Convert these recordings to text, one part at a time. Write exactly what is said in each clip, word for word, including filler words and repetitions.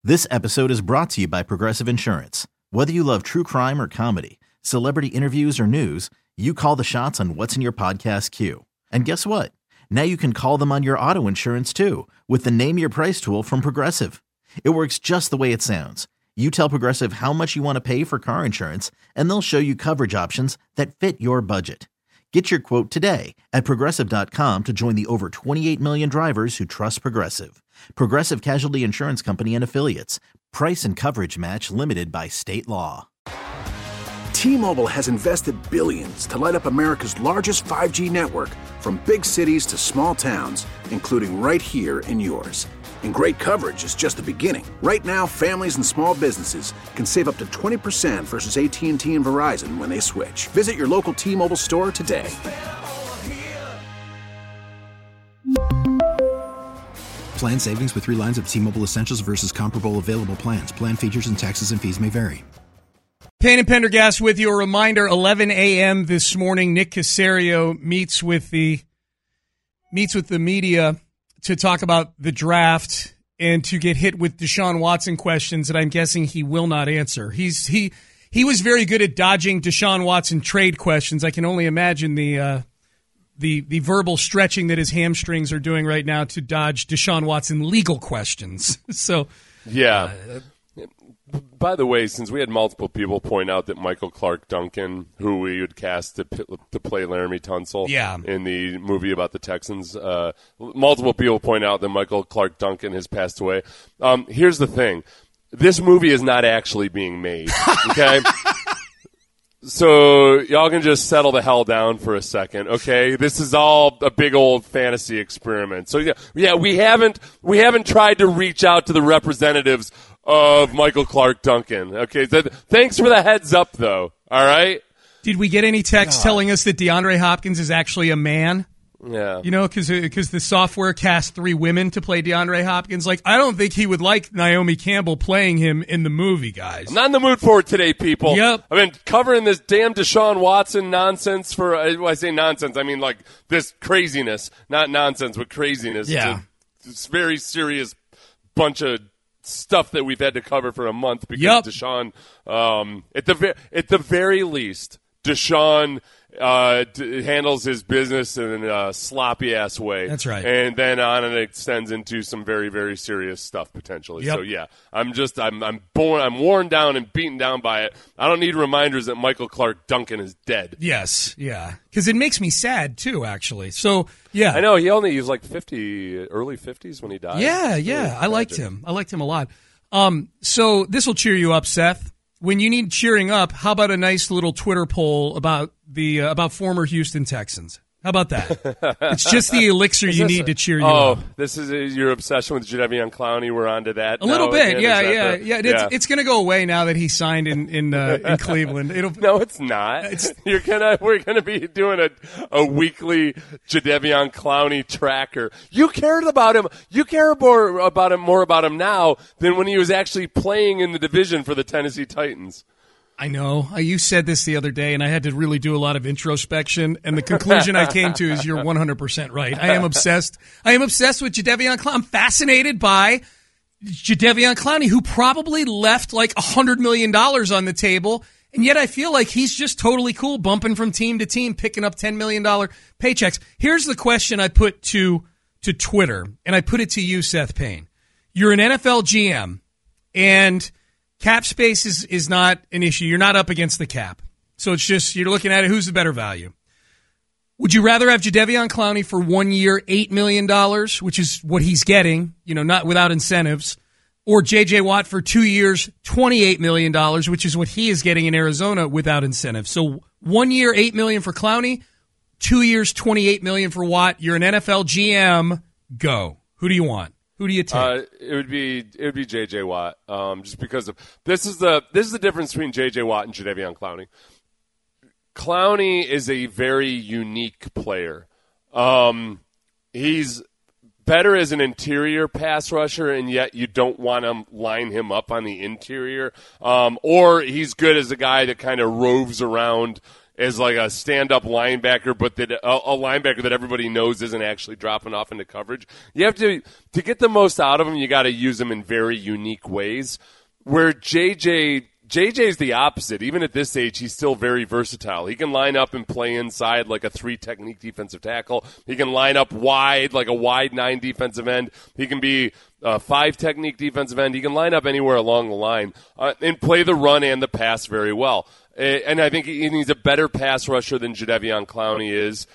This episode is brought to you by Progressive Insurance. Whether you love true crime or comedy, celebrity interviews or news, you call the shots on what's in your podcast queue. And guess what? Now you can call them on your auto insurance too with the Name Your Price tool from Progressive. It works just the way it sounds. You tell Progressive how much you want to pay for car insurance, and they'll show you coverage options that fit your budget. Get your quote today at Progressive dot com to join the over twenty-eight million drivers who trust Progressive. Progressive Casualty Insurance Company and Affiliates. Price and coverage match limited by state law. T-Mobile has invested billions to light up America's largest five G network, from big cities to small towns, including right here in yours. And great coverage is just the beginning. Right now, families and small businesses can save up to twenty percent versus A T and T and Verizon when they switch. Visit your local T-Mobile store today. Plan savings with three lines of T-Mobile Essentials versus comparable available plans. Plan features and taxes and fees may vary. Payne and Pendergast with you. A reminder, eleven a.m. this morning, Nick Caserio meets with the meets with the media to talk about the draft and to get hit with Deshaun Watson questions that I'm guessing he will not answer. He's he he was very good at dodging Deshaun Watson trade questions. I can only imagine the uh, the the verbal stretching that his hamstrings are doing right now to dodge Deshaun Watson legal questions. So yeah. Uh, By the way, since we had multiple people point out that Michael Clark Duncan, who we would cast to, to play Laramie Tunsil yeah. in the movie about the Texans, uh, multiple people point out that Michael Clark Duncan has passed away. Um, here's the thing. This movie is not actually being made, okay? So y'all can just settle the hell down for a second, okay? This is all a big old fantasy experiment. So yeah, yeah, we haven't we haven't tried to reach out to the representatives of Michael Clark Duncan. Okay, so th- thanks for the heads up, though. All right. Did we get any text God. telling us that DeAndre Hopkins is actually a man? Yeah. You know, because because the software cast three women to play DeAndre Hopkins. Like, I don't think he would like Naomi Campbell playing him in the movie, guys. I'm not in the mood for it today, people. Yep. I've been covering this damn Deshaun Watson nonsense for, uh, when I say nonsense, I mean like this craziness. Not nonsense, but craziness. Yeah. It's a, it's a very serious bunch of stuff that we've had to cover for a month because yep. Deshaun, um, at the ve- at the very least, Deshaun uh, d- handles his business in a sloppy ass way. That's right. And then on it extends into some very very serious stuff potentially. Yep. So yeah, I'm just I'm I'm born I'm worn down and beaten down by it. I don't need reminders that Michael Clark Duncan is dead. Yes, yeah, because it makes me sad too. Actually, so yeah, I know he only he was like fifty, early fifties when he died. Yeah, yeah, I liked him. I liked him a lot. Um, so this will cheer you up, Seth. When you need cheering up, how about a nice little Twitter poll about the uh, about former Houston Texans? How about that? It's just the elixir you need to cheer you oh, up. Oh, this is uh, your obsession with Jadeveon Clowney. We're on to that. A little bit, again? yeah, yeah, the, yeah. It's, yeah. it's going to go away now that he signed in in, uh, in Cleveland. It'll no, it's not. It's, You're gonna we're gonna be doing a a weekly Jadeveon Clowney tracker. You cared about him. You care more about him more about him now than when he was actually playing in the division for the Tennessee Titans. I know. You said this the other day, and I had to really do a lot of introspection, and the conclusion I came to is you're one hundred percent right. I am obsessed. I am obsessed with Jadeveon Clowney. I'm fascinated by Jadeveon Clowney, who probably left like one hundred million dollars on the table, and yet I feel like he's just totally cool, bumping from team to team, picking up ten million dollars paychecks. Here's the question I put to, to Twitter, and I put it to you, Seth Payne. You're an N F L G M, and cap space is, is not an issue. You're not up against the cap. So it's just, you're looking at it, who's the better value? Would you rather have Jadeveon Clowney for one year, eight million dollars, which is what he's getting, you know, not without incentives, or J J. Watt for two years, twenty-eight million dollars, which is what he is getting in Arizona without incentives? So one year, eight million dollars for Clowney, two years, twenty-eight million dollars for Watt. You're an N F L G M. Go. Who do you want? Who do you take? Uh, it would be it would be J J. Watt, um, just because of this is the this is the difference between J J. Watt and Jadeveon Clowney. Clowney is a very unique player. Um, he's better as an interior pass rusher, and yet you don't want to line him up on the interior. Um, or he's good as a guy that kind of roves around as like a stand-up linebacker, but that a, a linebacker that everybody knows isn't actually dropping off into coverage. You have to to get the most out of him. You got to use him in very unique ways. Where J J J J's the opposite. Even at this age, he's still very versatile. He can line up and play inside like a three-technique defensive tackle. He can line up wide like a wide nine defensive end. He can be a five-technique defensive end. He can line up anywhere along the line uh, and play the run and the pass very well. And I think he's a better pass rusher than Jadeveon Clowney is.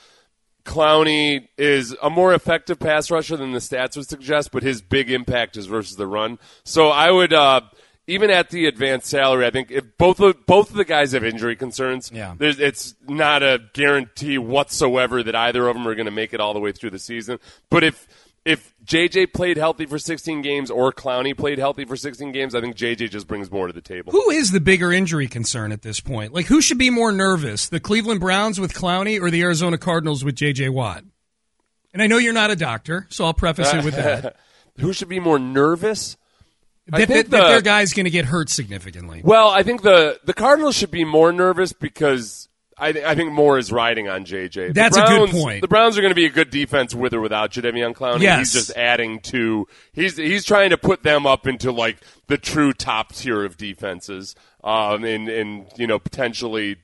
Clowney is a more effective pass rusher than the stats would suggest, but his big impact is versus the run. So I would uh, – even at the advanced salary, I think if both of, both of the guys have injury concerns, yeah. there's, it's not a guarantee whatsoever that either of them are going to make it all the way through the season. But if if J J played healthy for sixteen games or Clowney played healthy for sixteen games, I think J J just brings more to the table. Who is the bigger injury concern at this point? Like, who should be more nervous, the Cleveland Browns with Clowney or the Arizona Cardinals with J J Watt? And I know you're not a doctor, so I'll preface it with that. Who should be more nervous? That, that, the, that their guy's going to get hurt significantly. Well, I think the, the Cardinals should be more nervous because I, I think more is riding on J J. The That's Browns, a good point. The Browns are going to be a good defense with or without Jadeveon Clowney. Yes. He's just adding to he's he's trying to put them up into like the true top tier of defenses, um, and and you know potentially.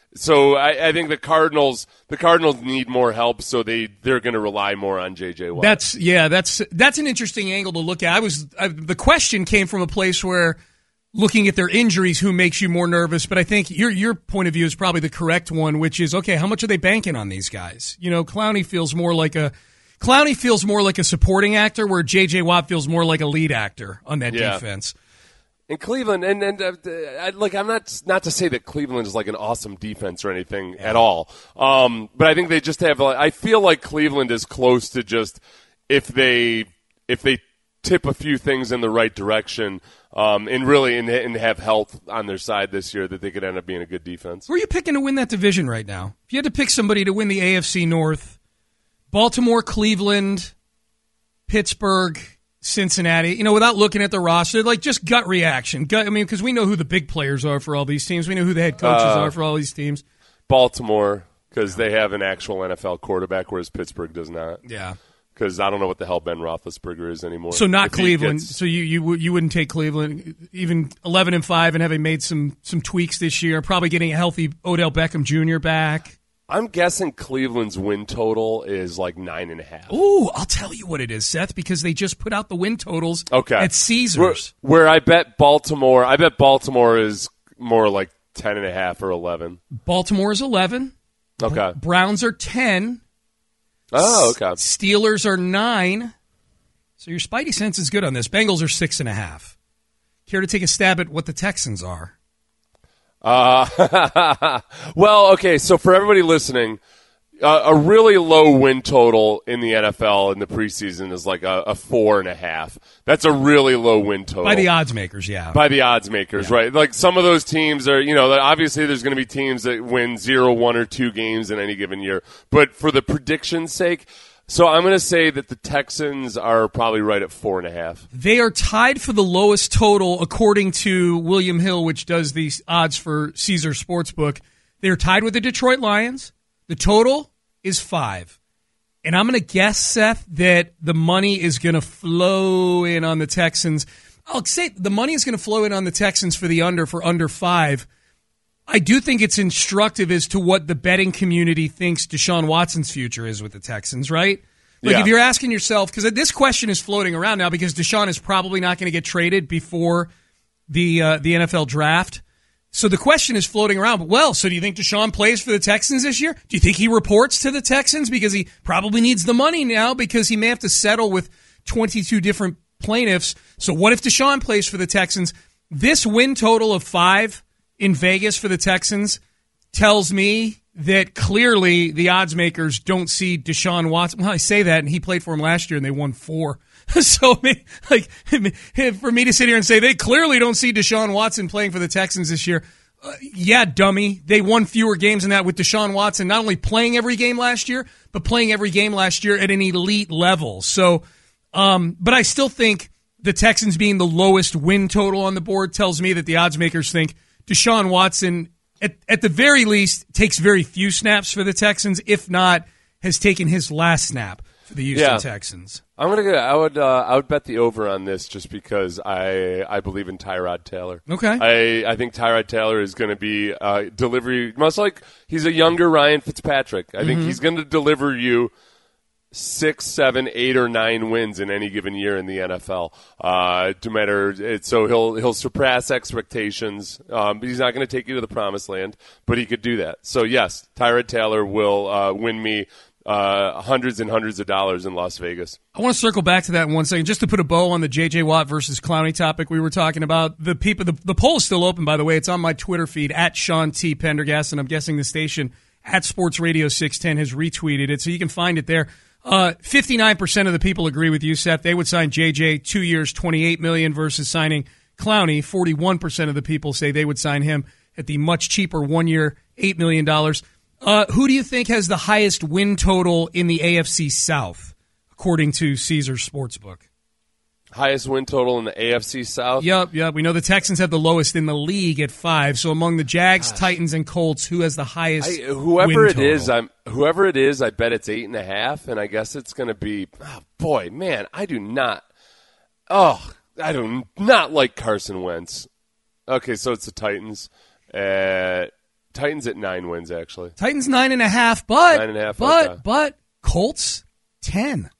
So I, I think the Cardinals the Cardinals need more help, so they they're going to rely more on J J Watt. That's yeah, that's that's an interesting angle to look at. I was I, the question came from a place where looking at their injuries, who makes you more nervous? But I think your your point of view is probably the correct one, which is okay. How much are they banking on these guys? You know, Clowney feels more like a Clowney feels more like a supporting actor, where J J Watt feels more like a lead actor on that yeah. defense. In Cleveland, and and uh, I, like I'm not not to say that Cleveland is like an awesome defense or anything yeah. at all, um, but I think they just have. I feel like Cleveland is close to just if they if they tip a few things in the right direction, um, and really and, and have health on their side this year, that they could end up being a good defense. Who are you picking to win that division right now? If you had to pick somebody to win the A F C North, Baltimore, Cleveland, Pittsburgh, Cincinnati, you know, without looking at the roster, like just gut reaction. Gut, I mean, because we know who the big players are for all these teams. We know who the head coaches uh, are for all these teams. Baltimore, because they have an actual N F L quarterback, whereas Pittsburgh does not. Yeah. Because I don't know what the hell Ben Roethlisberger is anymore. So not if Cleveland. Gets... So you, you you wouldn't take Cleveland, even eleven and five, and having made some some tweaks this year, probably getting a healthy Odell Beckham Junior back. I'm guessing Cleveland's win total is like nine and a half. Ooh, I'll tell you what it is, Seth, because they just put out the win totals okay. at Caesars. Where, where I bet Baltimore, I bet Baltimore is more like ten and a half or eleven. Baltimore is eleven. Okay. Browns are ten. Oh, okay. Steelers are nine. So your spidey sense is good on this. Bengals are six and a half. Care to take a stab at what the Texans are? Uh, well, okay, so for everybody listening, uh, a really low win total in the N F L in the preseason is like a, a four and a half. That's a really low win total. By the odds makers, yeah. By the odds makers, yeah. Right. Like some of those teams are, you know, obviously there's going to be teams that win zero, one, or two games in any given year. But for the prediction's sake, so I'm going to say that the Texans are probably right at four and a half. They are tied for the lowest total according to William Hill, which does these odds for Caesar Sportsbook. They are tied with the Detroit Lions. The total is five. And I'm going to guess, Seth, that the money is going to flow in on the Texans. I'll say the money is going to flow in on the Texans for the under, for under five. I do think it's instructive as to what the betting community thinks Deshaun Watson's future is with the Texans, right? Like yeah. If you're asking yourself, because this question is floating around now because Deshaun is probably not going to get traded before the uh, the N F L draft. So the question is floating around, well, so do you think Deshaun plays for the Texans this year? Do you think he reports to the Texans because he probably needs the money now because he may have to settle with twenty-two different plaintiffs? So what if Deshaun plays for the Texans? This win total of five in Vegas for the Texans tells me that clearly the odds makers don't see Deshaun Watson. Well, I say that, and he played for him last year, and they won four. So, like, for me to sit here and say they clearly don't see Deshaun Watson playing for the Texans this year, uh, yeah, dummy. They won fewer games than that with Deshaun Watson not only playing every game last year, but playing every game last year at an elite level. So, um, but I still think the Texans being the lowest win total on the board tells me that the odds makers think Deshaun Watson at, at the very least, takes very few snaps for the Texans, if not, has taken his last snap for the Houston yeah. Texans. I'm gonna go. I would. Uh, I would bet the over on this just because I. I believe in Tyrod Taylor. Okay. I. I think Tyrod Taylor is going to be uh, delivery. Much like he's a younger Ryan Fitzpatrick. I mm-hmm. think he's going to deliver you six, seven, eight, or nine wins in any given year in the N F L. Uh, no matter. It, so he'll he'll surpass expectations. Um, he's not going to take you to the promised land, but he could do that. So yes, Tyrod Taylor will uh, win me. Uh, hundreds and hundreds of dollars in Las Vegas. I want to circle back to that in one second, just to put a bow on the J J. Watt versus Clowney topic we were talking about. The people, the, the poll is still open, by the way. It's on my Twitter feed, at Sean T. Pendergast, and I'm guessing the station, at Sports Radio six ten, has retweeted it, so you can find it there. Uh, fifty-nine percent of the people agree with you, Seth. They would sign J J two years, twenty-eight million dollars versus signing Clowney. forty-one percent of the people say they would sign him at the much cheaper one year, eight million dollars. Uh, who do you think has the highest win total in the A F C South, according to Caesars Sportsbook? Highest win total in the A F C South? Yep, yep. We know the Texans have the lowest in the league at five. So among the Jags, Gosh. Titans, and Colts, who has the highest I, whoever win it total? is, I'm whoever it is, I bet it's eight and a half, and I guess it's going to be. Oh, boy, man, I do not. Oh, I do not like Carson Wentz. Okay, so it's the Titans. Uh, Titans at nine wins, actually. Titans nine and a half, but nine and a half, but okay. but Colts ten.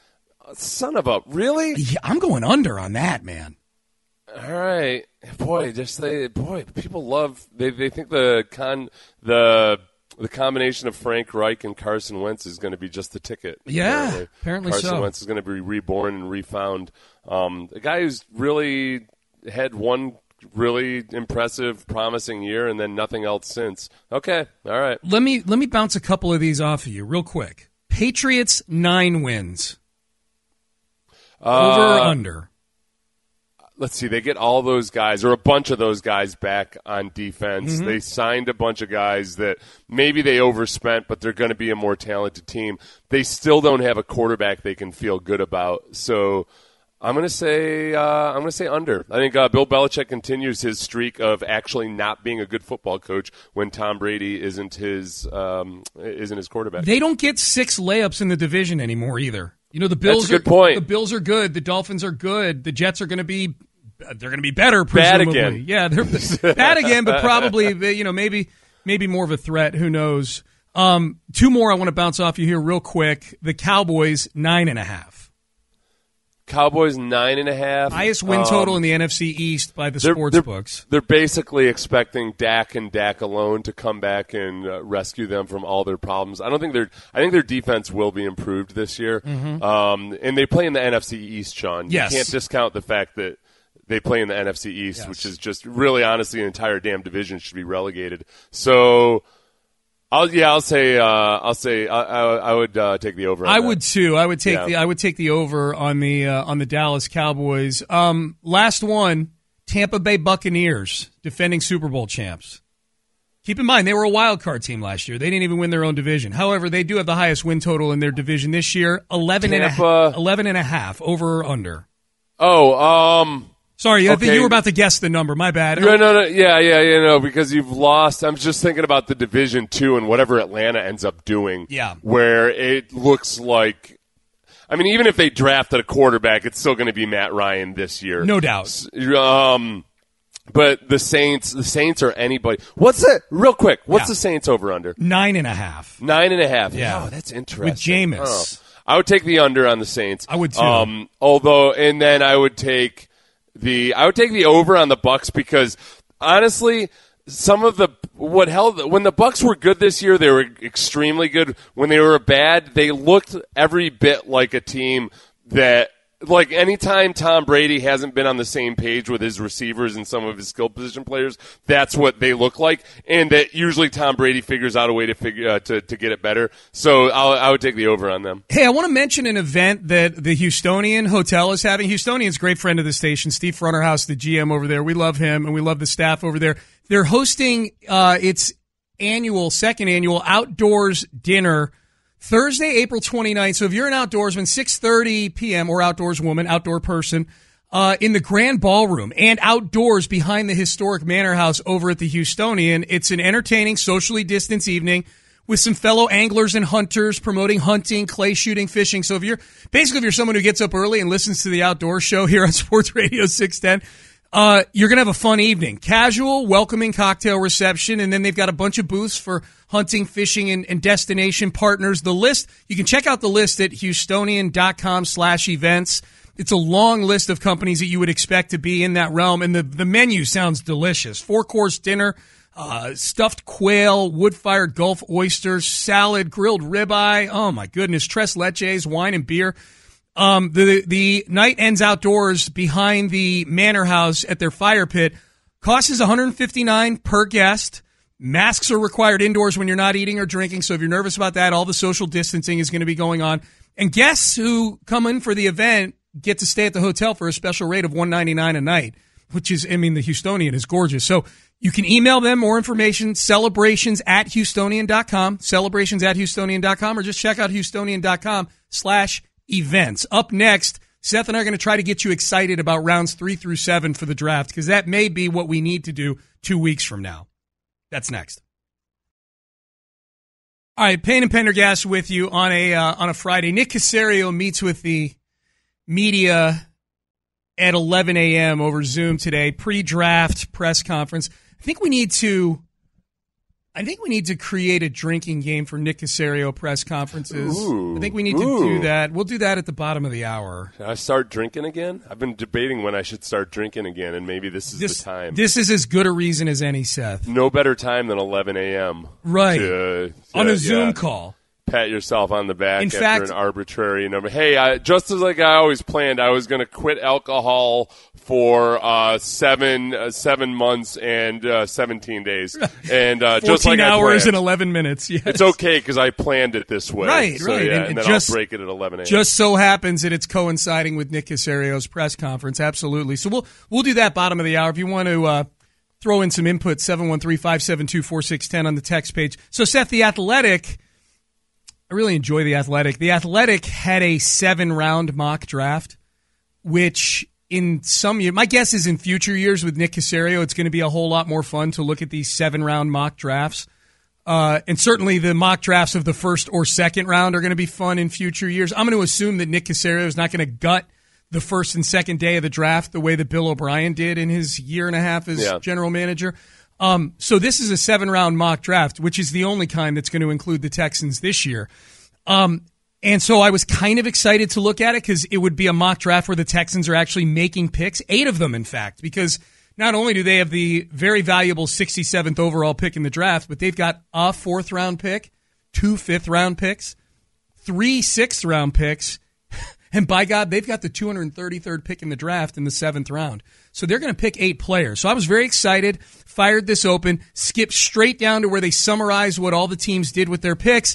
Son of a really? Yeah, I'm going under on that, man. All right, boy, just they boy, people love they they think the con the the combination of Frank Reich and Carson Wentz is going to be just the ticket. Yeah, apparently, apparently Carson so. Wentz is going to be reborn and refound. Um, a guy who's really had one really impressive, promising year, and then nothing else since. Okay, all right. Let me let me bounce a couple of these off of you real quick. Patriots nine wins. Over uh, or under? Let's see. They get all those guys, or a bunch of those guys, back on defense. Mm-hmm. They signed a bunch of guys that maybe they overspent, but they're going to be a more talented team. They still don't have a quarterback they can feel good about. So I'm going to say uh, I'm going to say under. I think uh, Bill Belichick continues his streak of actually not being a good football coach when Tom Brady isn't his um, isn't his quarterback. They don't get six layups in the division anymore either. You know, the Bills. That's a good are, point. The Bills are good. The Dolphins are good. The Jets are going to be they're going to be better. Presumably, bad again. Yeah, they're bad again, but probably you know maybe maybe more of a threat. Who knows? Um, two more I want to bounce off you here real quick. The Cowboys nine and a half. Cowboys nine and a half. Highest win total um, in the N F C East by the they're, sports they're, books. They're basically expecting Dak and Dak alone to come back and uh, rescue them from all their problems. I don't think their I think their defense will be improved this year. Mm-hmm. Um, and they play in the N F C East, Sean. Yes. You can't discount the fact that they play in the N F C East, yes. which is just really, honestly, an entire damn division should be relegated. So. I'll yeah I'll say uh, I'll say I, I, I would uh, take the over. On I that. would too. I would take yeah. the I would take the over on the uh, on the Dallas Cowboys. Um, last one, Tampa Bay Buccaneers, defending Super Bowl champs. Keep in mind they were a wild card team last year. They didn't even win their own division. However, they do have the highest win total in their division this year. eleven and a, eleven and a half over or under. Oh, um. Sorry, I okay. think you were about to guess the number. My bad. No, no, no. Yeah, yeah, yeah, no, because you've lost. I'm just thinking about the Division Two and whatever Atlanta ends up doing. Yeah. Where it looks like, I mean, even if they drafted a quarterback, it's still going to be Matt Ryan this year. No doubt. Um, but the Saints, the Saints or anybody. What's it? Real quick, what's yeah. the Saints over under? Nine and a half. Nine and a half. Yeah. Oh, that's interesting. With Jameis. Oh. I would take the under on the Saints. I would too. Um, although, and then I would take. The I would take the over on the Bucks because honestly, some of the what held when the Bucks were good this year, they were extremely good. When they were bad, they looked every bit like a team that. Like, anytime Tom Brady hasn't been on the same page with his receivers and some of his skill position players, that's what they look like. And that usually Tom Brady figures out a way to figure uh, to, to get it better. So I'll, I would take the over on them. Hey, I want to mention an event that the Houstonian Hotel is having. Houstonian's a great friend of the station, Steve Fronterhouse, the G M over there. We love him, and we love the staff over there. They're hosting uh, its annual, second annual outdoors dinner Thursday, April twenty-ninth. So if you're an outdoorsman, six thirty p.m. or outdoors woman, outdoor person, uh, in the Grand Ballroom and outdoors behind the historic Manor House over at the Houstonian. It's an entertaining, socially distanced evening with some fellow anglers and hunters promoting hunting, clay shooting, fishing. So if you're basically if you're someone who gets up early and listens to the outdoor show here on Sports Radio six ten, uh, you're going to have a fun evening. Casual, welcoming cocktail reception, and then they've got a bunch of booths for hunting, fishing, and, and destination partners. The list, you can check out the list at Houstonian.com slash events. It's a long list of companies that you would expect to be in that realm, and the, the menu sounds delicious. Four-course dinner, uh, stuffed quail, wood-fired Gulf oysters, salad, grilled ribeye. Oh, my goodness. Tres leches, wine and beer. Um, the, the night ends outdoors behind the Manor House at their fire pit. Cost is one hundred fifty-nine dollars per guest. Masks are required indoors when you're not eating or drinking, so if you're nervous about that, all the social distancing is going to be going on. And guests who come in for the event get to stay at the hotel for a special rate of one hundred ninety-nine dollars a night, which is, I mean, the Houstonian is gorgeous. So you can email them more information, celebrations at Houstonian dot com, celebrations at Houstonian dot com, or just check out Houstonian.com slash events. Up next, Seth and I are going to try to get you excited about rounds three through seven for the draft, because that may be what we need to do two weeks from now. That's next. All right, Payne and Pendergast with you on a uh, on a Friday. Nick Caserio meets with the media at eleven a.m. over Zoom today, pre-draft press conference. I think we need to I think we need to create a drinking game for Nick Caserio press conferences. Ooh, I think we need to ooh. do that. We'll do that at the bottom of the hour. Should I start drinking again? I've been debating when I should start drinking again, and maybe this is this, the time. This is as good a reason as any, Seth. No better time than eleven a.m. Right. To, on uh, a Zoom yeah. call. Pat yourself on the back In after fact, an arbitrary number. Hey, I, just as like I always planned, I was going to quit alcohol for uh, seven uh, seven months and uh, seventeen days, and uh, just like I hours planned. and eleven minutes. Yes. It's okay because I planned it this way. Right, so, right. Yeah, and, and, and then just, I'll break it at eleven a.m. Just so happens that it's coinciding with Nick Caserio's press conference. Absolutely. So we'll we'll do that bottom of the hour. If you want to uh, throw in some input, seven one three, five seven two, four six one zero on the text page. So Seth, The Athletic. I really enjoy The Athletic. The Athletic had a seven-round mock draft, which in some years, my guess is in future years with Nick Caserio, it's going to be a whole lot more fun to look at these seven-round mock drafts. Uh, and certainly the mock drafts of the first or second round are going to be fun in future years. I'm going to assume that Nick Caserio is not going to gut the first and second day of the draft the way that Bill O'Brien did in his year and a half as yeah. general manager. Um, so this is a seven-round mock draft, which is the only kind that's going to include the Texans this year. Um, and so I was kind of excited to look at it because it would be a mock draft where the Texans are actually making picks, eight of them, in fact, because not only do they have the very valuable sixty-seventh overall pick in the draft, but they've got a fourth-round pick, two fifth-round picks, three sixth-round picks, and by God, they've got the two hundred thirty-third pick in the draft in the seventh round. So they're going to pick eight players. So I was very excited, fired this open, skipped straight down to where they summarize what all the teams did with their picks.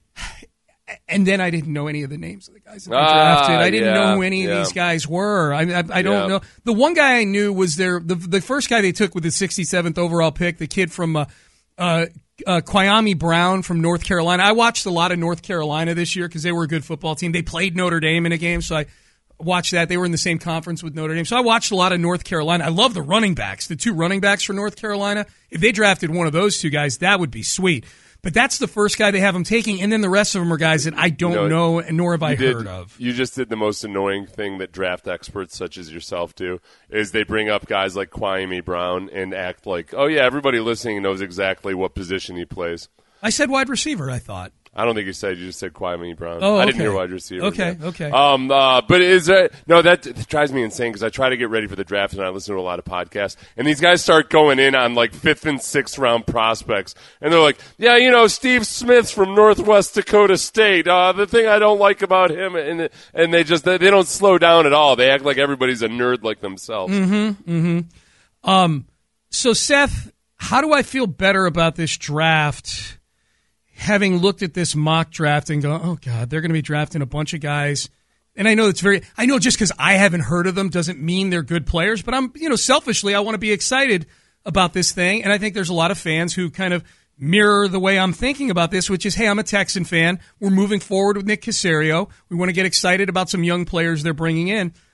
And then I didn't know any of the names of the guys that they drafted. Ah, I didn't yeah, know who any yeah. of these guys were. I, I, I don't yeah. know. The one guy I knew was their the the first guy they took with the sixty-seventh overall pick, the kid from uh, uh, uh, Kwame Brown from North Carolina. I watched a lot of North Carolina this year because they were a good football team. They played Notre Dame in a game, so I watched that. They were in the same conference with Notre Dame. So I watched a lot of North Carolina. I love the running backs, the two running backs for North Carolina. If they drafted one of those two guys, that would be sweet. But that's the first guy they have them taking, and then the rest of them are guys that I don't you know, know, nor have I did, heard of. You just did the most annoying thing that draft experts such as yourself do, is they bring up guys like Kwame Brown and act like, oh, yeah, everybody listening knows exactly what position he plays. I said wide receiver, I thought. I don't think you said. You just said Kwame Brown. Oh, okay. I didn't hear wide receiver. Okay, yeah. okay. Um, uh, but is that no? That, that drives me insane because I try to get ready for the draft and I listen to a lot of podcasts, and these guys start going in on like fifth and sixth round prospects, and they're like, "Yeah, you know, Steve Smith from Northwest Dakota State. Uh, the thing I don't like about him," and and they just they, they don't slow down at all. They act like everybody's a nerd like themselves. Mm-hmm. Mm-hmm. Um. So Seth, how do I feel better about this draft? Having looked at this mock draft and go, oh, God, they're going to be drafting a bunch of guys. And I know it's very, I know just because I haven't heard of them doesn't mean they're good players, but I'm, you know, selfishly, I want to be excited about this thing. And I think there's a lot of fans who kind of mirror the way I'm thinking about this, which is, hey, I'm a Texan fan. We're moving forward with Nick Caserio. We want to get excited about some young players they're bringing in.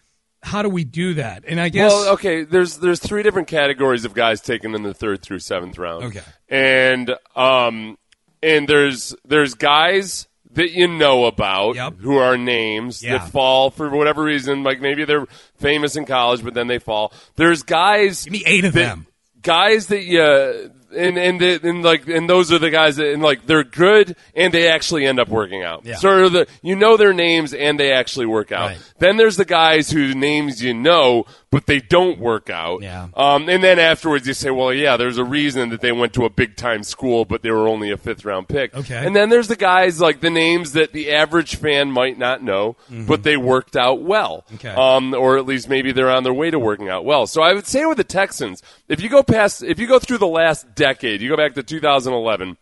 how do we do that? And I guess well, okay. There's there's three different categories of guys taken in the third through seventh round. Okay, and um, and there's there's guys that you know about yep. who are names yeah. that fall for whatever reason. Like maybe they're famous in college, but then they fall. There's guys. Give me eight of that, them. Guys that you. And and the, and like and those are the guys that and like they're good and they actually end up working out. Yeah. Sort of the you know their names and they actually work out. Right. Then there's the guys whose names you know but they don't work out. Yeah. Um. And then afterwards you say, well, yeah, there's a reason that they went to a big time school but they were only a fifth round pick. Okay. And then there's the guys like the names that the average fan might not know, mm-hmm. but they worked out well. Okay. Um. Or at least maybe they're on their way to working out well. So I would say with the Texans, if you go past, if you go through the last decade, you go back to two thousand eleven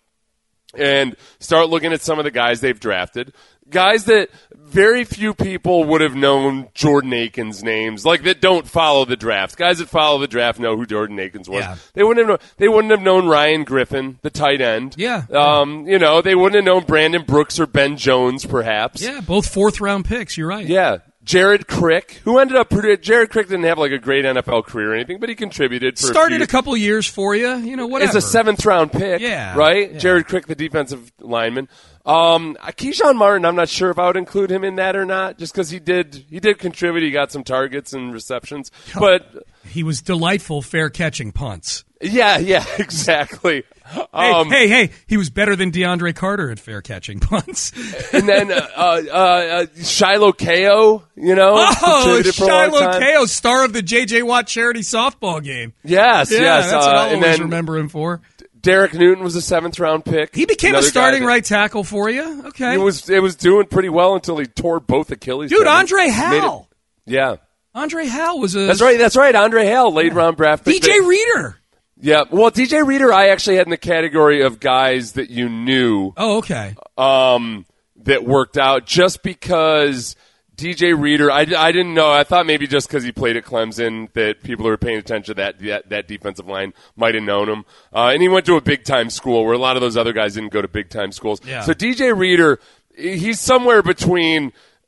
and start looking at some of the guys they've drafted, guys that very few people would have known Jordan Akins' names, like that don't follow the draft. Guys that follow the draft know who Jordan Akins was. Yeah. They wouldn't have known, they wouldn't have known Ryan Griffin, the tight end. Yeah. Um, you know, they wouldn't have known Brandon Brooks or Ben Jones, perhaps. Yeah, both fourth round picks. You're right. Yeah. Jared Crick, who ended up Jared Crick didn't have like a great N F L career or anything, but he contributed. For Started a, a couple years for you, you know, whatever. As a seventh round pick, yeah, right? Yeah. Jared Crick, the defensive lineman. Um, Keyshawn Martin, I'm not sure if I would include him in that or not, just because he did he did contribute. He got some targets and receptions, but he was delightful, fair catching punts. Yeah, yeah, exactly. Hey, Um, hey, hey! He was better than DeAndre Carter at fair catching punts. and then uh, uh, uh, Shiloh Kao, you know, Oh, contributed for a long Shiloh time. Kao, star of the J J Watt charity softball game. Yes, Yeah, yes. that's what uh, I and always then remember him for. Derek Newton was a seventh round pick. He became Another a starting guy that- right tackle for you. Okay, It was it was doing pretty well until he tore both Achilles. dude. tendons. Andre Made it- Hal. Yeah, Andre Hal was a that's right. That's right. Andre Hale, late round draft pick. D J Reader. Yeah. Well, D J Reader, I actually had in the category of guys that you knew Oh, okay. um, that worked out, just because D J Reader, I, I didn't know. I thought maybe just because he played at Clemson that people who were paying attention to that that, that defensive line might have known him. Uh, and he went to a big time school where a lot of those other guys didn't go to big time schools. Yeah. So D J Reader, he's somewhere between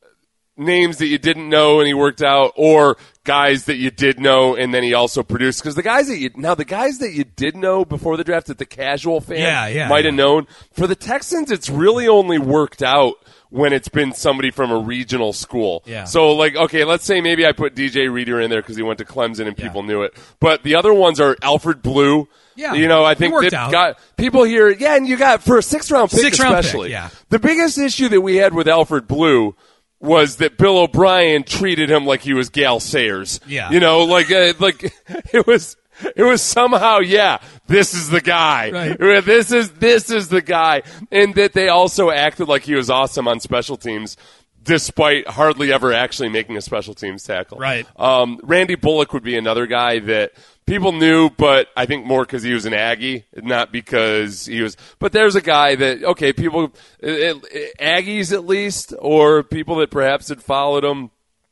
names that you didn't know and he worked out, or guys that you did know and then he also produced. Because the guys that you now the guys that you did know before the draft that the casual fan Yeah, yeah, might have yeah. known, for the Texans it's really only worked out when it's been somebody from a regional school. Yeah. So like, okay, let's say maybe I put D J Reader in there because he went to Clemson and Yeah. people knew it. But the other ones are Alfred Blue. Yeah, You know, I it think worked that out. got people here. Yeah, and you got for a six round pick, Six round pick, especially. yeah. The biggest issue that we had with Alfred Blue was that Bill O'Brien treated him like he was Gal Sayers. Yeah. You know, like uh, like it was it was somehow, yeah, this is the guy. Right. This is this is the guy. And that they also acted like he was awesome on special teams, despite hardly ever actually making a special teams tackle. Right. Um, Randy Bullock would be another guy that people knew, but I think more because he was an Aggie, not because he was. But there's a guy that, okay, people, uh, uh, Aggies at least, or people that perhaps had followed him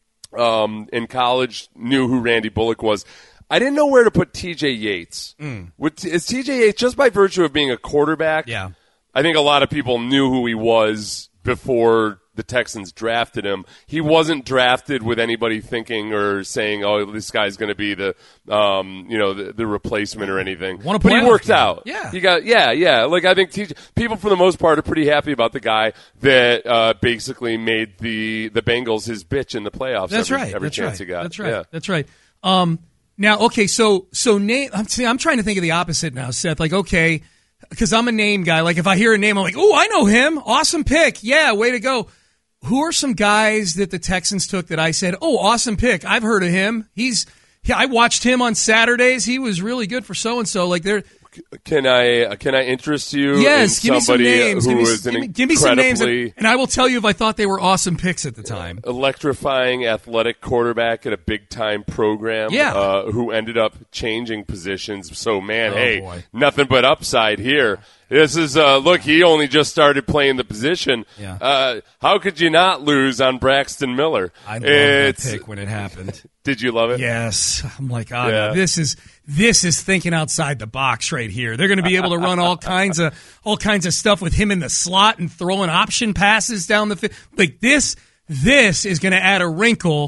um, in college knew who Randy Bullock was. I didn't know where to put T J Yates. Mm. With, is T J Yates, just by virtue of being a quarterback, Yeah. I think a lot of people knew who he was before the Texans drafted him. He wasn't drafted with anybody thinking or saying, "Oh, this guy's going to be the, um, you know, the, the replacement or anything." Won a but he playoff worked game. out. Yeah. he got. Yeah, yeah. Like I think T J, people for the most part are pretty happy about the guy that uh, basically made the the Bengals his bitch in the playoffs. That's every, right. Every That's chance right. he got. That's right. Yeah. That's right. Um, now, okay, so so name. I'm, see, I'm trying to think of the opposite now, Seth. Like, okay, because I'm a name guy. Like, if I hear a name, I'm like, oh, I know him. Awesome pick. Yeah, way to go. Who are some guys that the Texans took that I said, oh, awesome pick. I've heard of him. He's. Yeah, I watched him on Saturdays. He was really good for so and so. Like, they're. Can I can I interest you Yes, in give me some somebody names. who Give me, was give an me, give me some names, incredibly and, and I will tell you if I thought they were awesome picks at the time. electrifying athletic quarterback at a big time program Yeah. uh, who ended up changing positions. So man, Oh, hey, boy. nothing but upside here. This is uh, look, he only just started playing the position. Yeah. Uh, how could you not lose on Braxton Miller? I loved It's- that pick when it happened. Did you love it? Yes, I'm like, oh, Yeah. no, this is this is thinking outside the box right here. They're going to be able to run all kinds of all kinds of stuff with him in the slot and throwing option passes down the field. Like this, this is going to add a wrinkle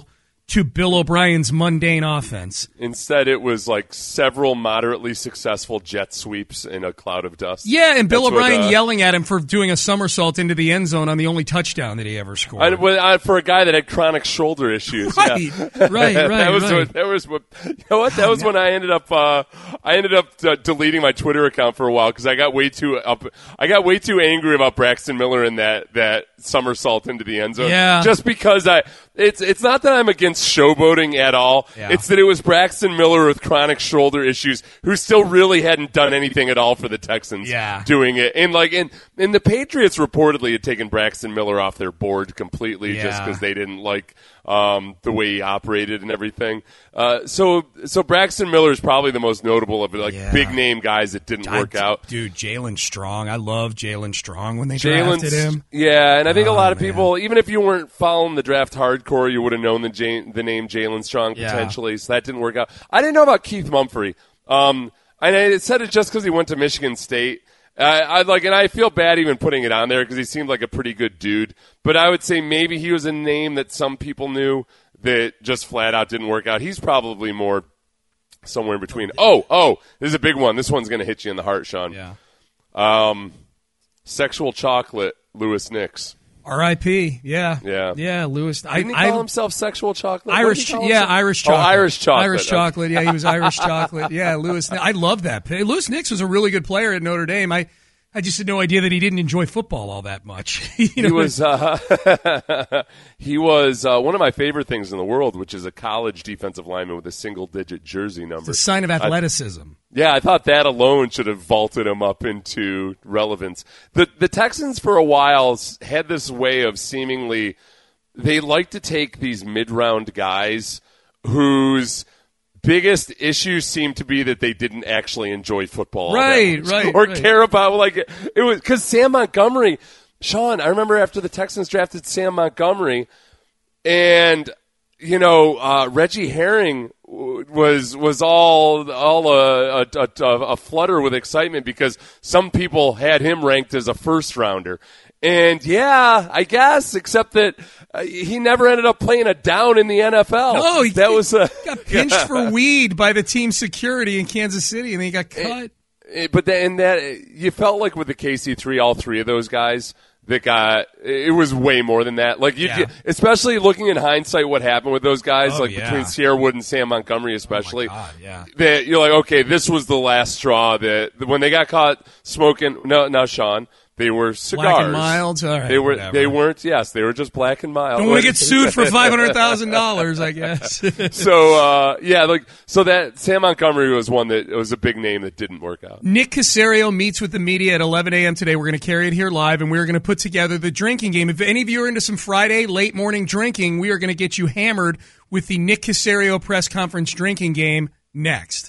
to Bill O'Brien's mundane offense. Instead, it was like several moderately successful jet sweeps in a cloud of dust. Yeah, and Bill That's O'Brien what, uh, yelling at him for doing a somersault into the end zone on the only touchdown that he ever scored. I, well, I, for a guy that had chronic shoulder issues. Right, yeah. right, right, that was right. What, that was what, you know what? That was when I ended up. Uh, I ended up uh, deleting my Twitter account for a while because I got way too up. I got way too angry about Braxton Miller and that that somersault into the end zone. Yeah. Just because I. It's it's not that I'm against showboating at all. Yeah. It's that it was Braxton Miller with chronic shoulder issues who still really hadn't done anything at all for the Texans Yeah. doing it. And like and, and the Patriots reportedly had taken Braxton Miller off their board completely Yeah. just because they didn't like um, the way he operated and everything. Uh, so so Braxton Miller is probably the most notable of like Yeah. big name guys that didn't I- work out. Dude, Jalen Strong. I love Jalen Strong when they Jalen's- drafted him. Yeah, and I think a Oh, lot of man. people, even if you weren't following the draft hardcore, you would have known the J- the name Jalen Strong Yeah. potentially. So that didn't work out. I didn't know about Keith Mumphrey. Um, and I said it just because he went to Michigan State. Uh, I like, and I feel bad even putting it on there because he seemed like a pretty good dude. But I would say maybe he was a name that some people knew that just flat out didn't work out. He's probably more somewhere in between. Oh, oh, this is a big one. This one's going to hit you in the heart, Sean. Yeah. Um, sexual chocolate, Lewis Nix. R I P Yeah. Yeah. Yeah, Lewis. I, Didn't he call I, himself sexual chocolate? What Irish, did he call yeah, himself? Irish Oh, chocolate. Irish chocolate. Irish chocolate. Yeah, he was Irish chocolate. Yeah, Lewis. I love that. pick. Lewis Nix was a really good player at Notre Dame. I, I just had no idea that he didn't enjoy football all that much. you know? He was uh, he was uh, one of my favorite things in the world, which is a college defensive lineman with a single-digit jersey number. It's a sign of athleticism. I, yeah, I thought that alone should have vaulted him up into relevance. The the Texans for a while had this way of seemingly they like to take these mid-round guys whose biggest issue seemed to be that they didn't actually enjoy football all that Right, much, right, or right. care about like it, it was because Sam Montgomery, Sean. I remember after the Texans drafted Sam Montgomery, and you know uh, Reggie Herring was was all all a, a, a, a flutter with excitement because some people had him ranked as a first rounder. And yeah, I guess, except that uh, he never ended up playing a down in the N F L. No, he that was a, got pinched for weed by the team security in Kansas City, and then he got cut. Eh, But then that you felt like with the K C three, all three of those guys that got it was way more than that. Like you, Yeah. especially looking in hindsight, what happened with those guys, Oh, like yeah. between Sierra Wood and Sam Montgomery, especially. Oh, my God, yeah. That you're like, okay, this was the last straw. That when they got caught smoking, no, now Sean, they were cigars. Black and milds? All right, they were. whatever. They weren't. Yes, they were just black and mild. Don't want to get sued for five hundred thousand dollars, I guess. So uh, yeah, like so that Sam Montgomery was one that it was a big name that didn't work out. Nick Caserio meets with the media at eleven a.m. today. We're going to carry it here live, and we're going to put together the drinking game. If any of you are into some Friday late morning drinking, we are going to get you hammered with the Nick Caserio press conference drinking game next.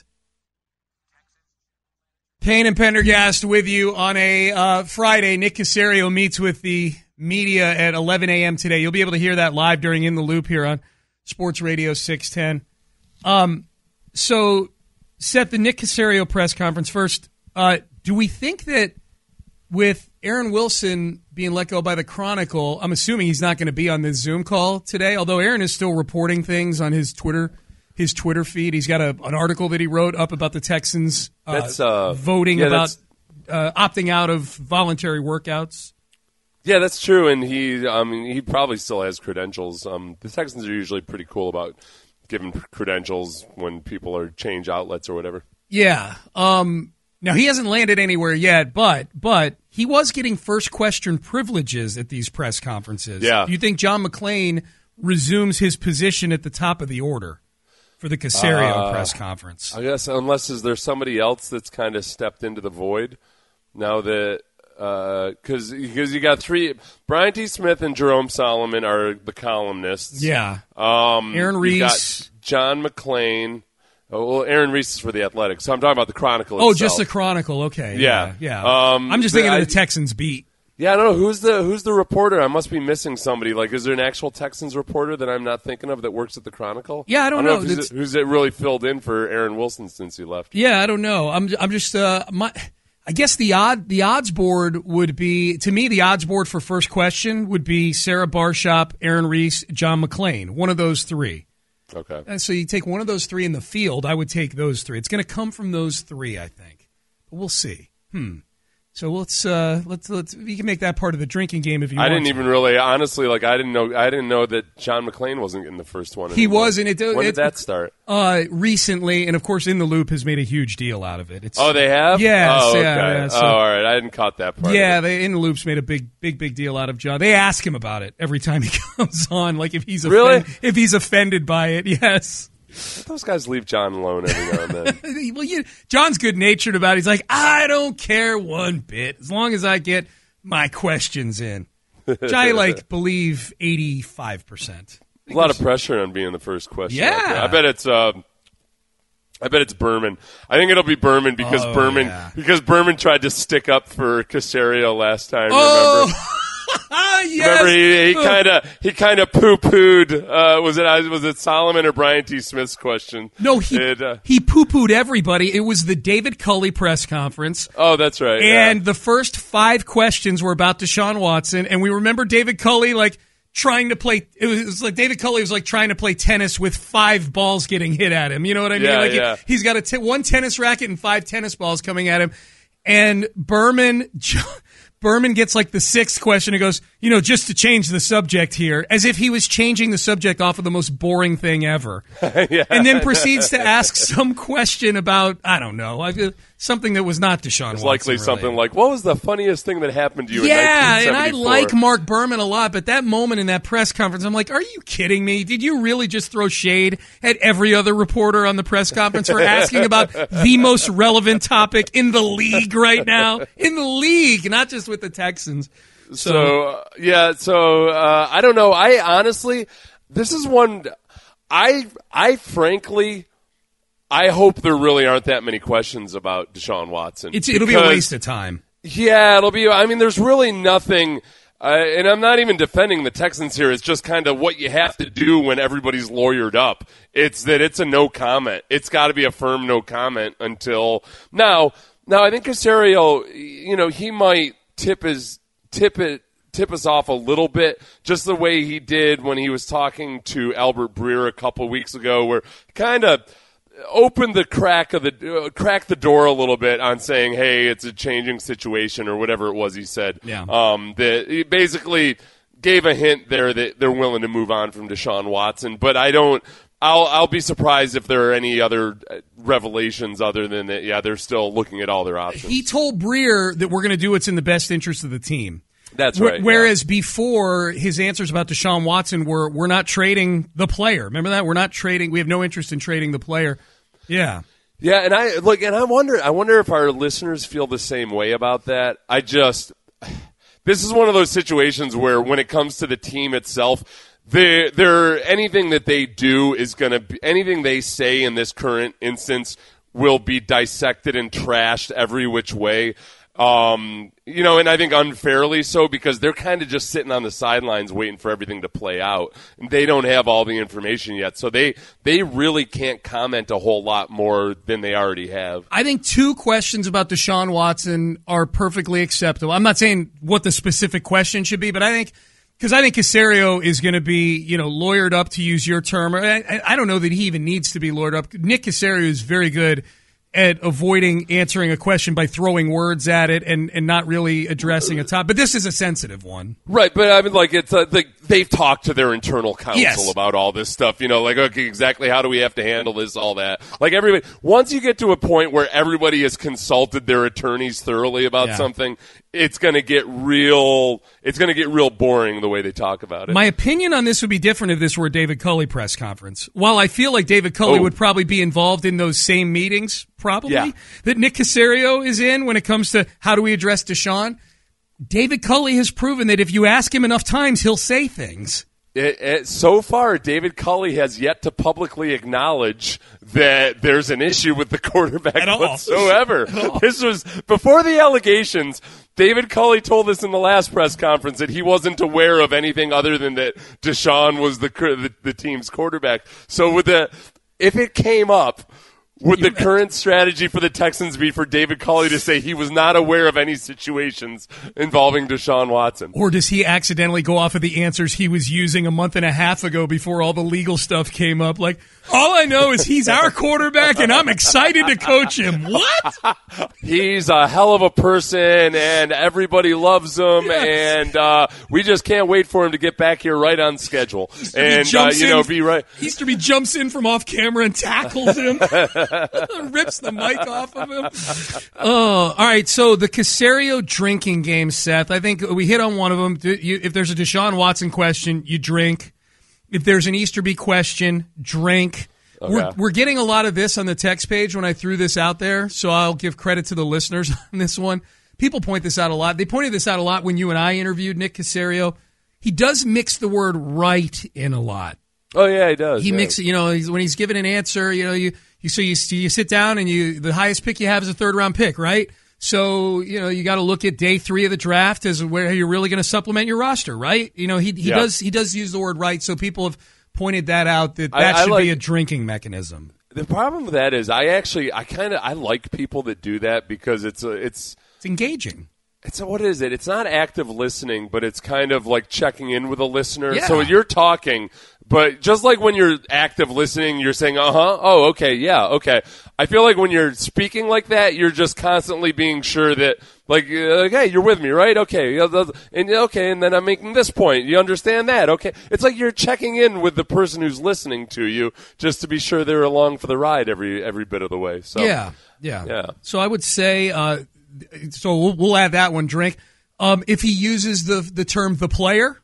Payne and Pendergast with you on a uh, Friday. Nick Caserio meets with the media at eleven a.m. today. You'll be able to hear that live during In the Loop here on Sports Radio six ten. Um, so, Seth, the Nick Caserio press conference first. Uh, do we think that with Aaron Wilson being let go by the Chronicle, I'm assuming he's not going to be on this Zoom call today, although Aaron is still reporting things on his Twitter his Twitter feed. He's got a, an article that he wrote up about the Texans uh, That's, uh, voting yeah, about uh, opting out of voluntary workouts. Yeah, that's true, and he, I mean, he probably still has credentials. Um, the Texans are usually pretty cool about giving credentials when people are change outlets or whatever. Yeah. Um, now, he hasn't landed anywhere yet, but but he was getting first question privileges at these press conferences. Yeah. Do you think John McClain resumes his position at the top of the order for the Caserio Uh, press conference? I guess unless is there somebody else that's kind of stepped into the void now that because uh, because you got three Brian T. Smith and Jerome Solomon are the columnists. Yeah. Um, Aaron you Reese. got John McClain. Oh, well, Aaron Reese is for the Athletics. So I'm talking about the Chronicle. Oh, itself. just the Chronicle. Okay. Yeah. Yeah. yeah. Um, I'm just the- thinking I- of the Texans beat. Yeah, I don't know who's the who's the reporter. I must be missing somebody. Like, is there an actual Texans reporter that I'm not thinking of that works at the Chronicle? Yeah, I don't know, know. if who's, who's it really filled in for Aaron Wilson since he left. Yeah, I don't know. I'm I'm just uh my I guess the odd the odds board would be to me the odds board for first question would be Sarah Barshop, Aaron Reese, John McClain. One of those three. Okay. And so you take one of those three in the field. I would take those three. It's going to come from those three, I think. But we'll see. Hmm. So let's uh, let's let's we can make that part of the drinking game if you I want. I didn't to. even really honestly like I didn't know I didn't know that John McClain wasn't in the first one. He anymore. wasn't. It, when it, did that start? Uh, recently, and of course, In the Loop has made a huge deal out of it. It's, oh, they have. Yes, oh, okay. yeah, yeah. So, oh, all right. I hadn't caught that part. Yeah, of it. they, In the Loop's made a big, big, big deal out of John. They ask him about it every time he comes on, like if he's really offend, if he's offended by it. Yes. Those guys leave John alone every now and then. Well, you, John's good-natured about it. He's like, I don't care one bit as long as I get my questions in. Which I like believe eighty-five percent. A lot of pressure on being the first question. Yeah, I bet it's. Uh, I bet it's Berman. I think it'll be Berman because oh, Berman yeah. because Berman tried to stick up for Caserio last time. Oh. Remember? Yes. Remember, he kind of he kind of poo pooed. Uh, was it was it Solomon or Brian T. Smith's question? No, he it, uh, he poo pooed everybody. It was the David Culley press conference. Oh, that's right. And yeah. the first five questions were about Deshaun Watson, and we remember David Culley like trying to play. It was, it was like David Culley was like trying to play tennis with five balls getting hit at him. You know what I mean? Yeah, like yeah. He, he's got a t- one tennis racket and five tennis balls coming at him, and Berman. Berman gets like the sixth question and goes, you know, just to change the subject here, as if he was changing the subject off of the most boring thing ever. yeah. And then proceeds to ask some question about, I don't know, something that was not Deshaun It's Watson. likely related. something like, what was the funniest thing that happened to you yeah, in and I nineteen seventy-four? like Mark Berman a lot, but that moment in that press conference, I'm like, are you kidding me? Did you really just throw shade at every other reporter on the press conference for asking about the most relevant topic in the league right now? In the league, not just with the Texans. So, so uh, yeah, so uh, I don't know. I honestly, this is one, I, I frankly... I hope there really aren't that many questions about Deshaun Watson. It's, it'll because, be a waste of time. Yeah, it'll be. I mean, there's really nothing, uh, and I'm not even defending the Texans here. It's just kind of what you have to do when everybody's lawyered up. It's that it's a no comment. It's got to be a firm no comment until now. Now, I think Caserio, you know, he might tip his tip it. tip us off a little bit, just the way he did when he was talking to Albert Breer a couple weeks ago, where kind of opened the crack of the uh, crack the door a little bit on saying, "Hey, it's a changing situation," or whatever it was he said. Yeah. Um, that he basically gave a hint there that they're willing to move on from Deshaun Watson, but I don't. I'll I'll be surprised if there are any other revelations other than that. Yeah, they're still looking at all their options. He told Breer that we're going to do what's in the best interest of the team. That's right. Whereas yeah. before, his answers about Deshaun Watson were, we're not trading the player. Remember that? We're not trading. We have no interest in trading the player. Yeah. Yeah, and I look, and I wonder, I wonder if our listeners feel the same way about that. I just, this is one of those situations where when it comes to the team itself, they're, they're, anything that they do is going to be, anything they say in this current instance will be dissected and trashed every which way. Um, you know, and I think unfairly so, because they're kind of just sitting on the sidelines waiting for everything to play out. And they don't have all the information yet. So they, they really can't comment a whole lot more than they already have. I think two questions about Deshaun Watson are perfectly acceptable. I'm not saying what the specific question should be, but I think, because I think Caserio is going to be, you know, lawyered up, to use your term. I, I don't know that he even needs to be lawyered up. Nick Caserio is very good at avoiding answering a question by throwing words at it and, and not really addressing a topic. But this is a sensitive one. Right, but I mean, like, it's uh, like they've talked to their internal counsel yes. about all this stuff, you know, like, okay, exactly how do we have to handle this, all that. Like, everybody, once you get to a point where everybody has consulted their attorneys thoroughly about yeah. something, it's going to get real, it's going to get real boring the way they talk about it. My opinion on this would be different if this were a David Culley press conference. While I feel like David Culley oh. would probably be involved in those same meetings, probably, yeah. that Nick Caserio is in when it comes to how do we address Deshaun, David Culley has proven that if you ask him enough times, he'll say things. It, it, so far, David Culley has yet to publicly acknowledge that there's an issue with the quarterback At all. whatsoever. At all. This was before the allegations. David Culley told us in the last press conference that he wasn't aware of anything other than that Deshaun was the the, the team's quarterback. So with the if it came up Would the current strategy for the Texans be for David Culley to say he was not aware of any situations involving Deshaun Watson? Or does he accidentally go off of the answers he was using a month and a half ago before all the legal stuff came up? Like, all I know is he's our quarterback and I'm excited to coach him. What? He's a hell of a person and everybody loves him, yes. and uh, we just can't wait for him to get back here right on schedule. And, uh, you know, in, be right. Easterby jumps in from off camera and tackles him. Rips the mic off of him. Oh, all right. So the Caserio drinking game, Seth. I think we hit on one of them. If there's a Deshaun Watson question, you drink. If there's an Easterby question, drink. Okay. We're, we're getting a lot of this on the text page when I threw this out there, so I'll give credit to the listeners on this one. People point this out a lot. They pointed this out a lot when you and I interviewed Nick Caserio. He does mix the word right in a lot. Oh, yeah, he does. He yeah. mixes, you know, he's, when he's given an answer, you know, you, you so you, you sit down and you the highest pick you have is a third round pick, right? So, you know, you got to look at day three of the draft as where you're really going to supplement your roster, right? You know, he he yeah. does he does use the word right, so people have pointed that out that that I, I should like, be a drinking mechanism. The problem with that is I actually I kind of I like people that do that because it's a, it's it's engaging. It's a, what is it? It's not active listening, but it's kind of like checking in with a listener. Yeah. So you're talking, but just like when you're active listening, you're saying, uh-huh, oh, okay, yeah, okay. I feel like when you're speaking like that, you're just constantly being sure that, like, uh, like hey, you're with me, right? Okay, and okay, and then I'm making this point. You understand that? Okay. It's like you're checking in with the person who's listening to you just to be sure they're along for the ride every every bit of the way. So Yeah, yeah. yeah. So I would say, uh, so we'll, we'll add that one, drink. Um, if he uses the the term the player.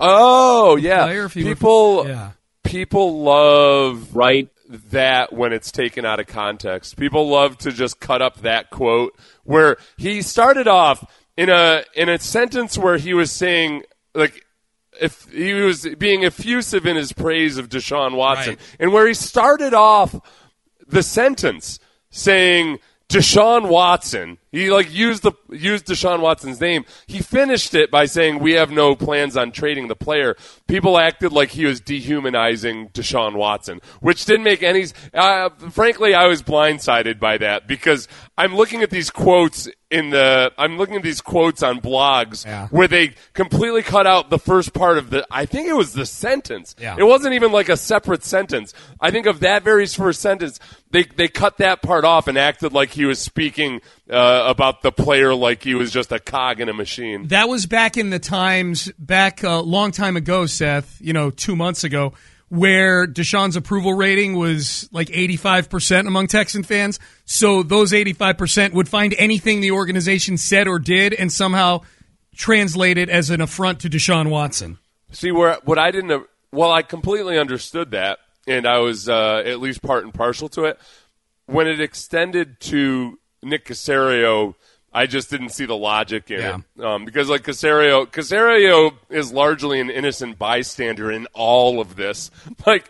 Oh, yeah. Player, if he people, would, yeah. people love right that when it's taken out of context. People love to just cut up that quote where he started off in a in a sentence where he was saying, like, if he was being effusive in his praise of Deshaun Watson, right. and where he started off the sentence saying Deshaun Watson, he like used the used Deshaun Watson's name. He finished it by saying, "We have no plans on trading the player." People acted like he was dehumanizing Deshaun Watson, which didn't make any. Uh, frankly, I was blindsided by that because I'm looking at these quotes in the. I'm looking at these quotes on blogs yeah. where they completely cut out the first part of the. I think it was the sentence. Yeah. It wasn't even like a separate sentence. I think of that very first sentence, they they cut that part off and acted like he was speaking uh, about the player like he was just a cog in a machine. That was back in the times, back a long time ago, Seth, you know, two months ago, where Deshaun's approval rating was like eighty-five percent among Texan fans. So those eighty-five percent would find anything the organization said or did and somehow translate it as an affront to Deshaun Watson. See, where what I didn't, well, I completely understood that, and I was uh, at least part and partial to it. When it extended to Nick Caserio, I just didn't see the logic in yeah. it. Um, because, like, Caserio, Caserio is largely an innocent bystander in all of this. Like,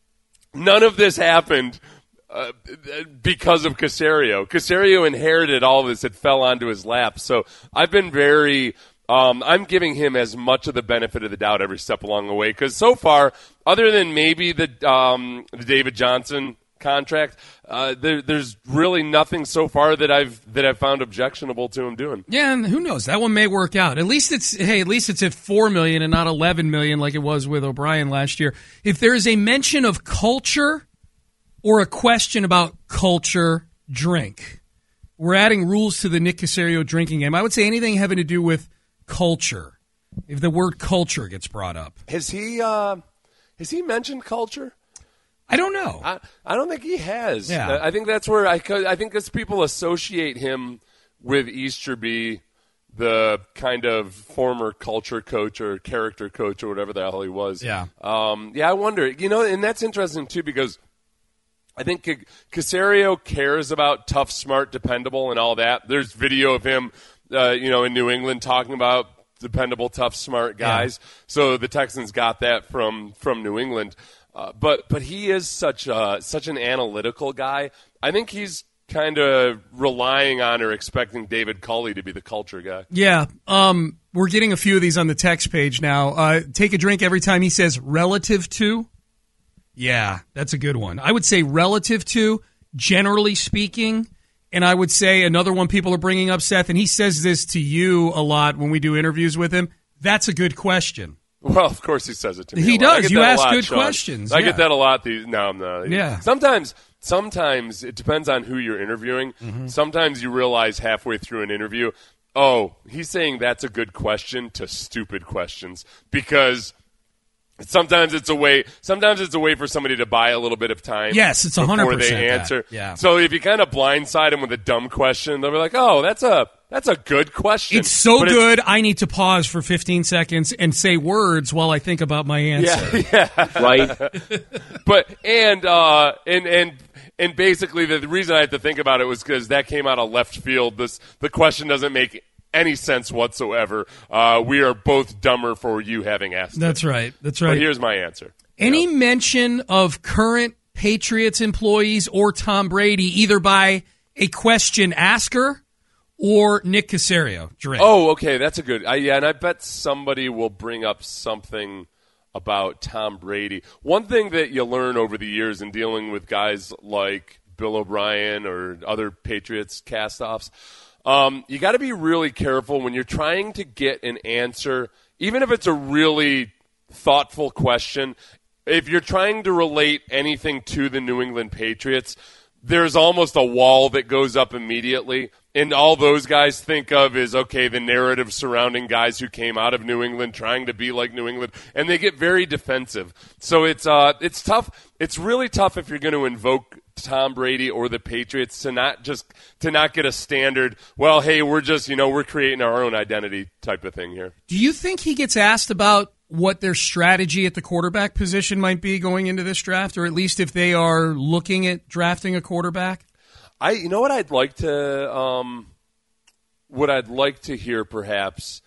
none of this happened uh, because of Caserio. Caserio inherited all of this. It fell onto his lap. So I've been very um, – I'm giving him as much of the benefit of the doubt every step along the way. Because so far, other than maybe the, um, the David Johnson – contract, uh, there, there's really nothing so far that I've that I've found objectionable to him doing. Yeah, and who knows? That one may work out. At least it's hey, at least it's at four million and not eleven million like it was with O'Brien last year. If there is a mention of culture or a question about culture, drink. We're adding rules to the Nick Caserio drinking game. I would say anything having to do with culture. If the word culture gets brought up, has he uh, has he mentioned culture? I don't know. I, I don't think he has. Yeah. I think that's where I I think because people associate him with Easterby, the kind of former culture coach or character coach or whatever the hell he was. Yeah. Um, yeah, I wonder. You know, and that's interesting too because I think Caserio cares about tough, smart, dependable, and all that. There's video of him, uh, you know, in New England talking about dependable, tough, smart guys. Yeah. So the Texans got that from from New England. Uh, but but he is such a, such an analytical guy. I think he's kind of relying on or expecting David Culley to be the culture guy. Yeah, um, we're getting a few of these on the text page now. Uh, take a drink every time he says relative to. Yeah, that's a good one. I would say relative to, generally speaking. And I would say another one people are bringing up, Seth, and he says this to you a lot when we do interviews with him. That's a good question. Well, of course he says it to me. He a lot. does. You ask lot, good Sean. questions. I yeah. get that a lot. These, no, I'm not. Yeah. Sometimes, sometimes it depends on who you're interviewing. Mm-hmm. Sometimes you realize halfway through an interview, oh, he's saying that's a good question to stupid questions because sometimes it's a way. Sometimes it's a way for somebody to buy a little bit of time. Yes, it's one hundred percent before they that. answer. Yeah. So if you kind of blindside them with a dumb question, they'll be like, "Oh, that's a that's a good question." It's so but good, I need to pause for fifteen seconds and say words while I think about my answer. Yeah, yeah. Right. But and uh, and and and basically the, the reason I had to think about it was because that came out of left field. This the question doesn't make any sense whatsoever. Uh, we are both dumber for you having asked. That's it. right. That's right. But here's my answer. Any You know? mention of current Patriots employees or Tom Brady, either by a question asker or Nick Caserio? Drake. Oh, okay, that's a good. I, yeah, and I bet somebody will bring up something about Tom Brady. One thing that you learn over the years in dealing with guys like Bill O'Brien or other Patriots cast-offs, um, you got to be really careful when you're trying to get an answer, even if it's a really thoughtful question. If you're trying to relate anything to the New England Patriots, there's almost a wall that goes up immediately. And all those guys think of is, okay, the narrative surrounding guys who came out of New England trying to be like New England, and they get very defensive. So it's uh, it's tough. It's really tough if you're going to invoke Tom Brady or the Patriots to not just to not get a standard, well, hey, we're just, you know, we're creating our own identity type of thing here. Do you think he gets asked about what their strategy at the quarterback position might be going into this draft, or at least if they are looking at drafting a quarterback? I, you know what I'd like to, um, what I'd like to hear perhaps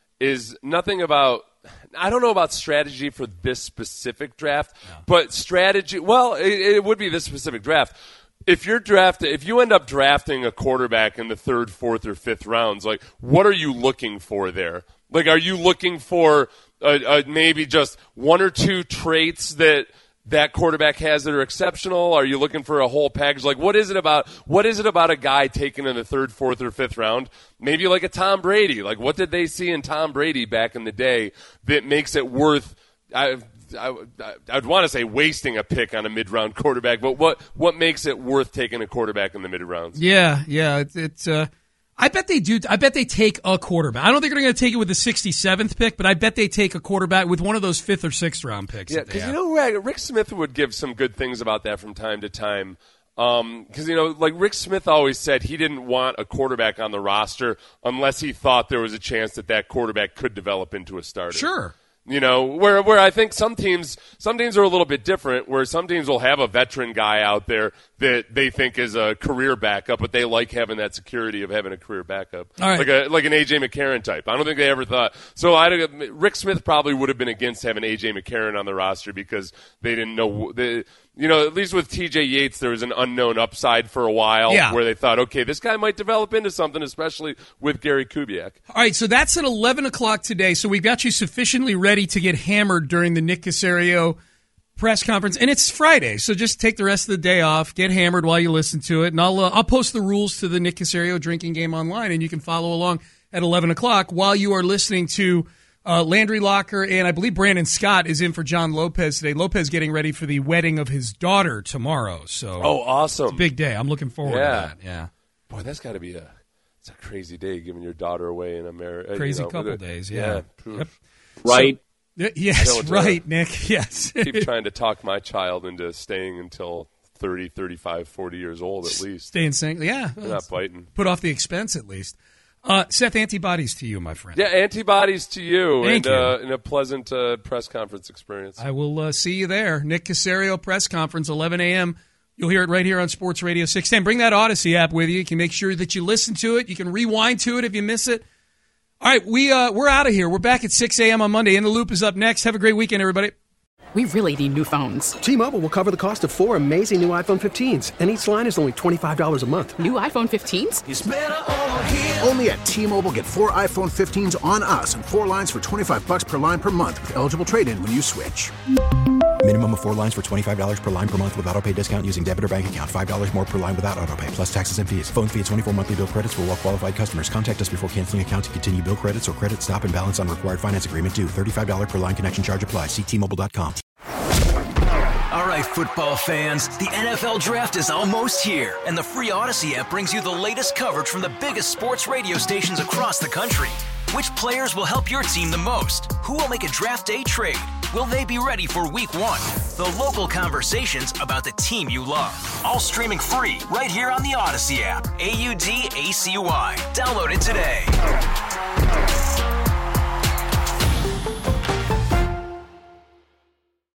is nothing about, I don't know about strategy for this specific draft, no. but strategy, well, it, it would be this specific draft. If you're drafted, if you end up drafting a quarterback in the third, fourth, or fifth rounds, like, what are you looking for there? Like, are you looking for uh, uh, maybe just one or two traits that that quarterback has that are exceptional? Are you looking for a whole package? Like, what is it about? What is it about a guy taken in the third, fourth, or fifth round? Maybe like a Tom Brady. Like, what did they see in Tom Brady back in the day that makes it worth? I, I, I'd want to say wasting a pick on a mid-round quarterback, but what what makes it worth taking a quarterback in the mid-rounds? Yeah, yeah, it's. it's uh, I bet they do. I bet they take a quarterback. I don't think they're going to take it with the sixty-seventh pick, but I bet they take a quarterback with one of those fifth or sixth round picks. Yeah, because you know, Rick Smith would give some good things about that from time to time. Because, um, you know, like Rick Smith always said he didn't want a quarterback on the roster unless he thought there was a chance that that quarterback could develop into a starter. Sure. You know, where where I think some teams some teams are a little bit different, where some teams will have a veteran guy out there that they think is a career backup, but they like having that security of having a career backup. All right. Like a like an A J McCarron type. I don't think they ever thought. So I Rick Smith probably would have been against having A J McCarron on the roster because they didn't know they, you know, at least with T J Yates, there was an unknown upside for a while yeah. where they thought, okay, this guy might develop into something, especially with Gary Kubiak. All right, so that's at eleven o'clock today. So we've got you sufficiently ready to get hammered during the Nick Caserio press conference. And it's Friday, so just take the rest of the day off, get hammered while you listen to it. And I'll, uh, I'll post the rules to the Nick Caserio drinking game online, and you can follow along at eleven o'clock while you are listening to Uh, Landry Locker, and I believe Brandon Scott is in for John Lopez today. Lopez getting ready for the wedding of his daughter tomorrow. So, oh, awesome! It's a big day. I'm looking forward yeah. to that. Yeah, boy, that's got to be a it's a crazy day giving your daughter away in America. Crazy you know, couple it, days. Yeah, yeah. Yep. Right. So, yes, right, uh, Nick. Yes. Keep trying to talk my child into staying until thirty, thirty-five, forty years old at least. Staying single. Yeah, they're not biting. Put off the expense at least. Uh, Seth, antibodies to you, my friend. Yeah, antibodies to you. Thank and, you. Uh, and a pleasant uh, press conference experience. I will uh, see you there. Nick Caserio press conference, eleven a.m. You'll hear it right here on Sports Radio six ten. Bring that Odyssey app with you. You can make sure that you listen to it. You can rewind to it if you miss it. All right, we, uh, we're out of here. We're back at six a.m. on Monday. In the Loop is up next. Have a great weekend, everybody. We really need new phones. T-Mobile will cover the cost of four amazing new iPhone fifteens, and each line is only twenty-five dollars a month. New iPhone fifteens? It's better over here. Only at T-Mobile, get four iPhone fifteens on us and four lines for twenty-five dollars per line per month with eligible trade-in when you switch. Minimum of four lines for twenty-five dollars per line per month with autopay discount using debit or bank account. five dollars more per line without autopay, plus taxes and fees. Phone fee at twenty-four monthly bill credits for well qualified customers. Contact us before canceling account to continue bill credits or credit stop and balance on required finance agreement due. thirty-five dollars per line connection charge applies. See T Mobile dot com. All right, football fans, the N F L Draft is almost here, and the free Odyssey app brings you the latest coverage from the biggest sports radio stations across the country. Which players will help your team the most? Who will make a draft day trade? Will they be ready for week one? The local conversations about the team you love. All streaming free right here on the Odyssey app. A U D A C Y. Download it today.